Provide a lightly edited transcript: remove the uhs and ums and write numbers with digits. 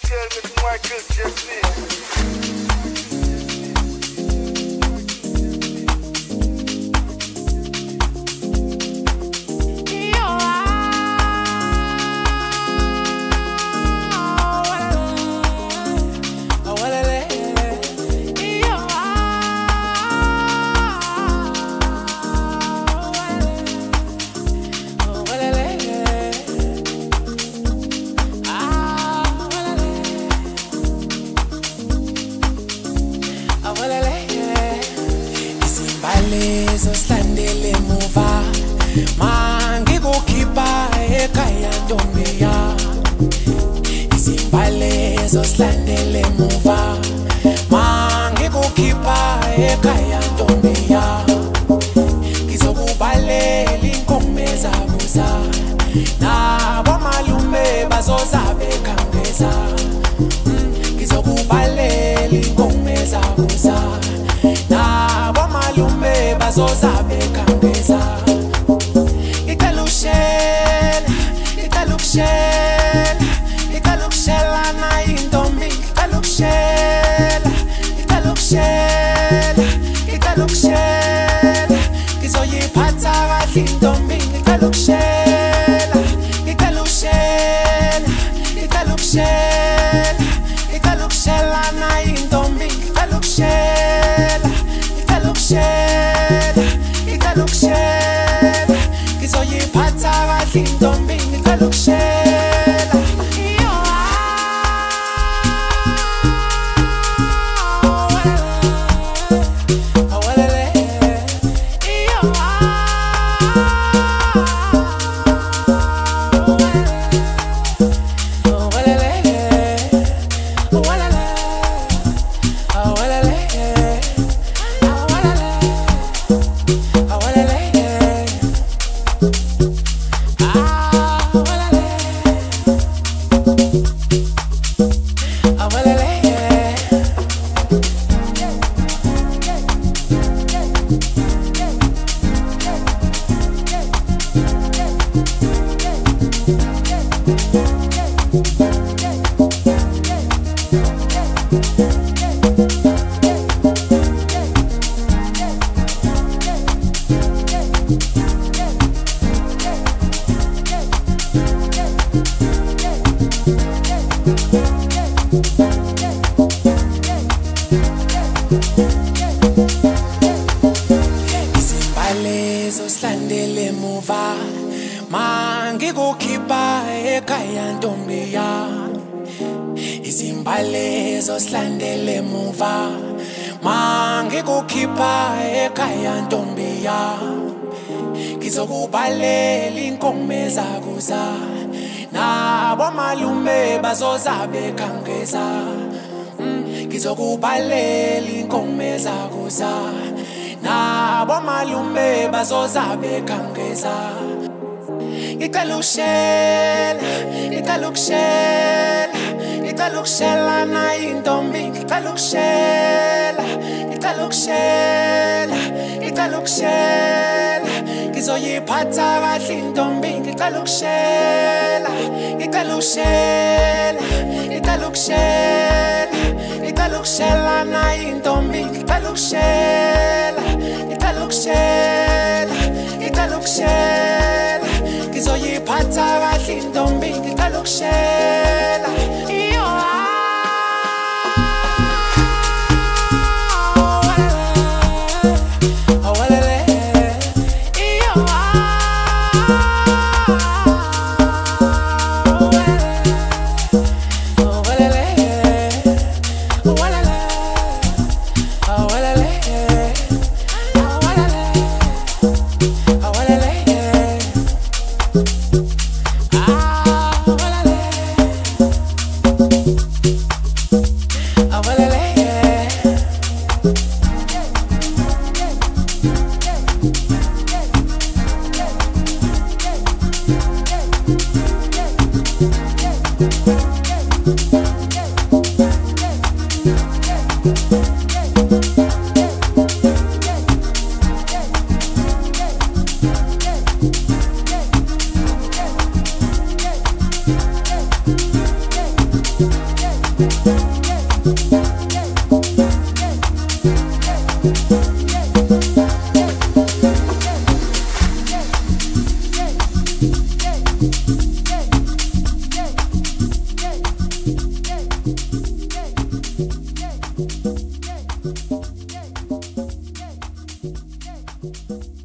Lezo slandele muva mangikukhipha ekhaya ntombi ya Izimbalezo slandele muva mangikukhipha ekhaya ntombi ya Ngizokubalela inkomo ezabuza nabo malume bazozabe khangeza Ngizokubalela inkomo ezabuza nabo malume bazozabe khangeza Italukushela na intombi Italukushela Ngizoyiphatha kahle intombi Italukushela na intombi Italukushela Ngizoyiphatha kahle intombi Italukushela Izimbalezo slandele muva mangikukhipha ekhaya ntombi ya Izimbalezo slandele muva mangikukhipha ekhaya ntombi ya Ngizokubalela inkomo ezakuza nabo malume bazozabe khangeza Ngizokubalela inkomo ezakuza nabo malume bazozabe khangeza Italukushela na intombi Italukushela Ngizoyiphatha kahle intombi Italukushela na intombi Italukushela Ngizoyiphatha kahle intombi Italukushela Yeah.